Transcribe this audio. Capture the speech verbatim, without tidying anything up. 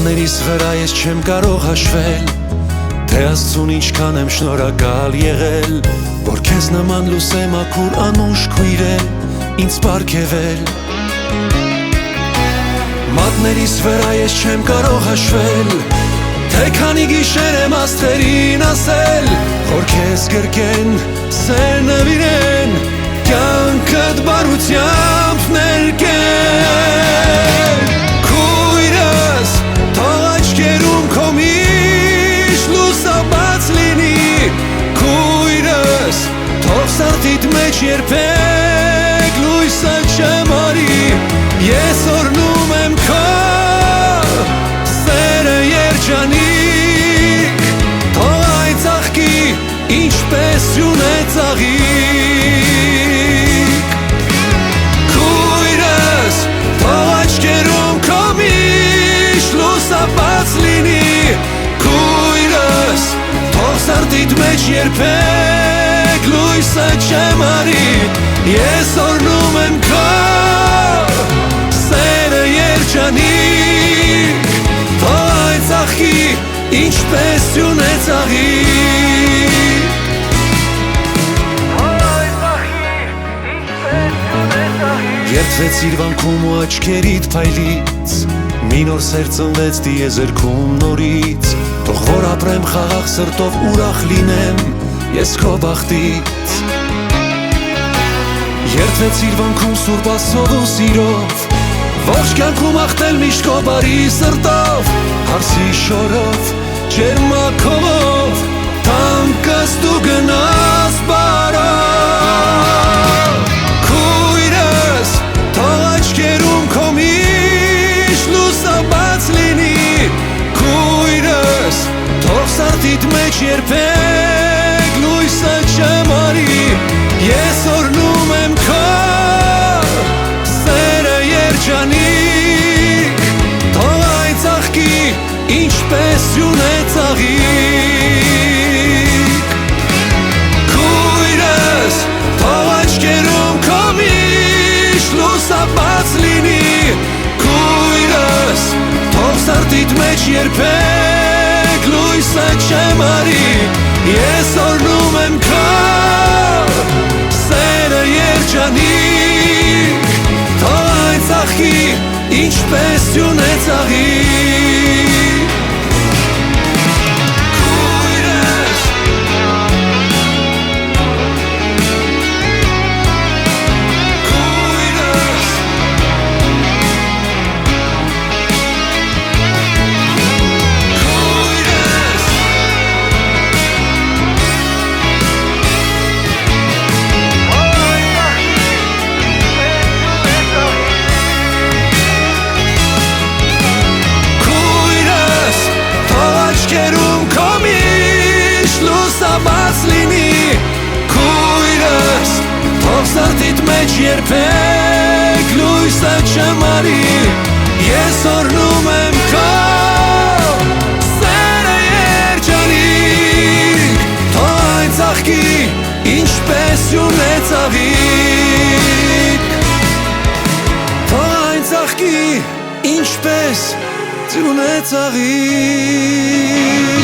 Մատներիս վրա ես չեմ կարող հաշվել, թե Աստծուն ինչքան եմ շնորհակալ եղել, որ քեզ նման լուսե մաքուր անուշ քույրել ինձ պարգևել։ Մատներիս վրա ես չեմ կարող հաշվել, թե քանի գիշեր եմ աստղերին ասել, որ քեզ գրկեն, սեր նվիրեն, կյանքդ բարությամբ ներկեն։ Քույրս, թող աչքերում քո միշտ լուսաբաց լինի, քույրս, թող սրտիդ մեջ երբեք լույսը չմարի, ես օրհնում եմ քո սերը երջանիկ, թող այն ծաղկի ինչպես յունե ծաղիկ։ Քույրս, թող աչքերում քո միշտ լուսաբաց լինի, քույրս, թող սրտիդ մեջ երբեք լույսը չմարի, ես օրհնում եմ քո սերը երջանիկ, թող այն ծաղկի ինչպես յունե ծաղիկ։ Երդվեցիր վանքում ու աչքերիդ փայլից, մի նոր սեր ծնվեց դիեզերքում նորից, թող որ ապրեմ խաղաղ սրտով ուրախ լինեմ ես քո բախտից։ Երդվեցիր վանքում սուրբ Աստծով ու սիրով, ողջ կյանքում աղթել միշտ քո բարի սրտով, հարսի շորով, ջերմաքով, թանկս դու գնաս բարով։ Քույրս, թող աչքերում քո միշտ լուսաբաց լինի, քույրս, թող սրտիդ մեջ երբեք լույսը չմարի, ես օրհնում եմ քո սերը երջանիկ, թող այն ծաղկի ինչպես յունե ծաղիկ։ Քույրս, թող աչքերում քո միշտ լուսաբաց լինի, քույրս, թող սրտիդ մեջ երբեք լույսը չմարի, ես օրհնում եմ քո սերը երջանիկ, թող այն ծաղկի ինչպես յունե ծաղիկ։ Քույրս, քույրս, քույրս, աչքերում քո միշտ լուսաբաց լինի, քույրս, թող սրտիդ մեջ երբեք լույսը չմարի, ես օրհնում եմ քո սերը երջանիկ, թող այն ծաղկի ինչպես յունե ծաղիկ, թող այն ծաղկի ինչպես յունե ծաղիկ։